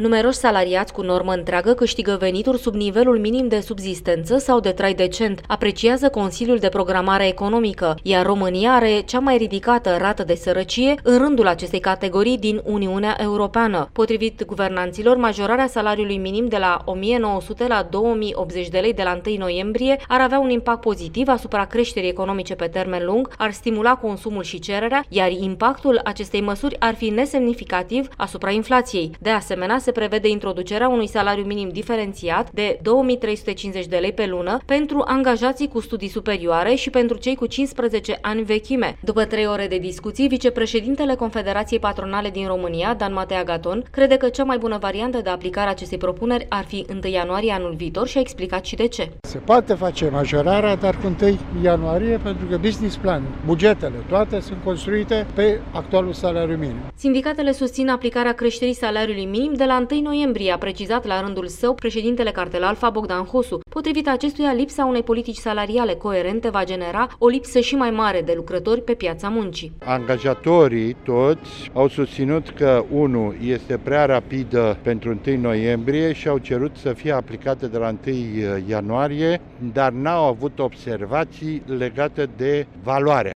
Numeroși salariați cu normă întreagă câștigă venituri sub nivelul minim de subzistență sau de trai decent, apreciază Consiliul de Programare Economică, iar România are cea mai ridicată rată de sărăcie în rândul acestei categorii din Uniunea Europeană. Potrivit guvernanților, majorarea salariului minim de la 1900 la 2080 de lei de la 1 noiembrie ar avea un impact pozitiv asupra creșterii economice pe termen lung, ar stimula consumul și cererea, iar impactul acestei măsuri ar fi nesemnificativ asupra inflației. De asemenea, se prevede introducerea unui salariu minim diferențiat de 2350 de lei pe lună pentru angajații cu studii superioare și pentru cei cu 15 ani vechime. După 3 ore de discuții, vicepreședintele Confederației Patronale din România, Dan Matei Agaton, crede că cea mai bună variantă de aplicare a acestei propuneri ar fi 1 ianuarie anul viitor și a explicat și de ce. Se poate face majorarea, dar cu 1 ianuarie, pentru că business plan, bugetele, toate sunt construite pe actualul salariu minim. Sindicatele susțin aplicarea creșterii salariului minim de la 1 noiembrie, a precizat la rândul său președintele Cartel Alfa Bogdan Hosu. Potrivit acestuia, lipsa unei politici salariale coerente va genera o lipsă și mai mare de lucrători pe piața muncii. Angajatorii toți au susținut că 1 este prea rapidă pentru 1 noiembrie și au cerut să fie aplicate de la 1 ianuarie, dar n-au avut observații legate de valoare.